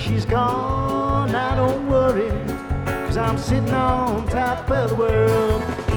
she's gone, I don't worry, 'cause I'm sitting on top of the world.